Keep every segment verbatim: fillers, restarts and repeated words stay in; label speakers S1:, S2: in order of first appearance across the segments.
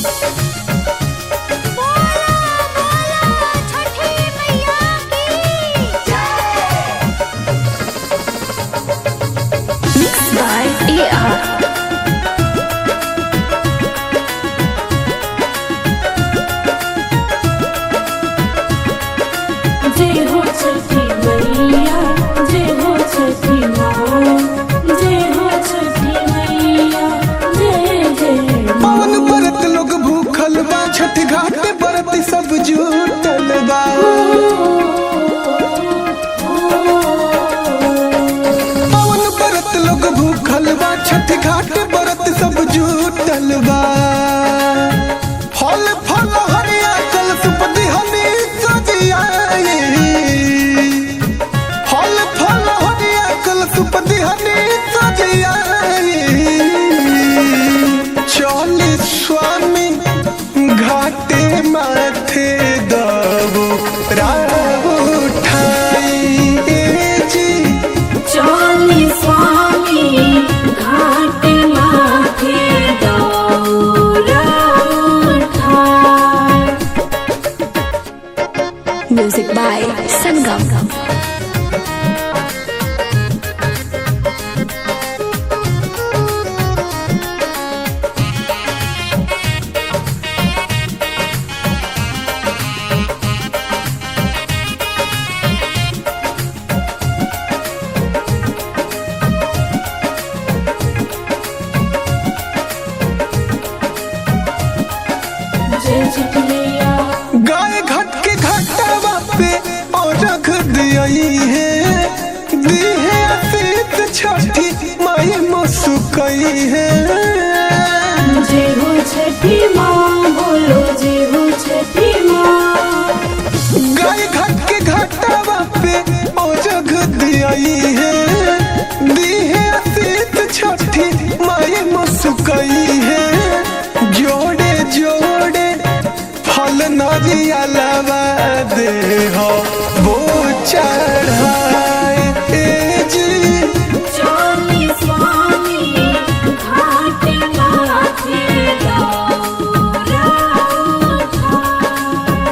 S1: छठ घाट बरत सब जुटल बा। पवन बरत लोग भूखल बा, छठ घाट बरत सब जुटल बा। फल फल हरिया कल सुपदी हनी सजियाई, फल फल हरिया कल सुपदी हनी सजियाई। चली स्वामी घाटे माथे दबो राव उठाई जी।
S2: चली स्वामी घाटे माथे दबो राव उठाई। Music by Sangam.
S1: गाय घाट के घाटवा पे और रख दियई है, दी है अतीत छठी माई मुस्कई है।
S2: जय हो छठी माँ, बोलो जय हो छठी माँ।
S1: गाय घाट के घाटवा पे और रख दियई है, दी है अतीत छठी माई मुस्कई है। जोड़े जोड़े फल नरियलवा दे हो वो चढ़ाए जी।
S2: चली स्वामी घाटे माथे दबो राव उठाई।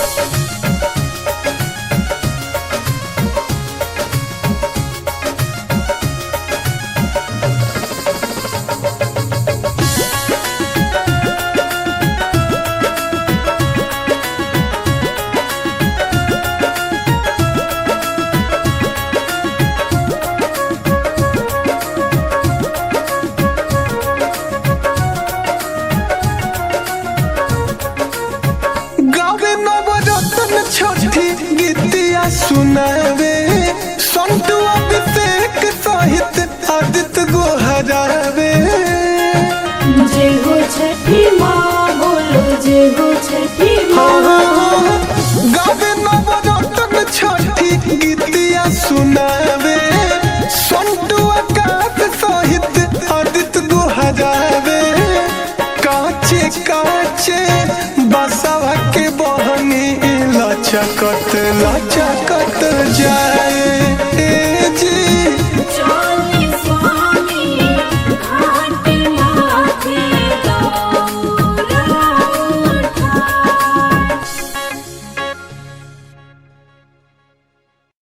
S1: छठी गीतिया सुनावे संतु अभिषेक सहित आदित्य गोहरावे।
S2: जय हो छठी माँ, बोलो जय हो छठी माँ।
S1: गावे नवरत्न छठी गीतिया सुनावे संतु आकाश सहित आदित्य गोहरावे। काचे काचे बसवा के बहनी लचकत लचकत जाए।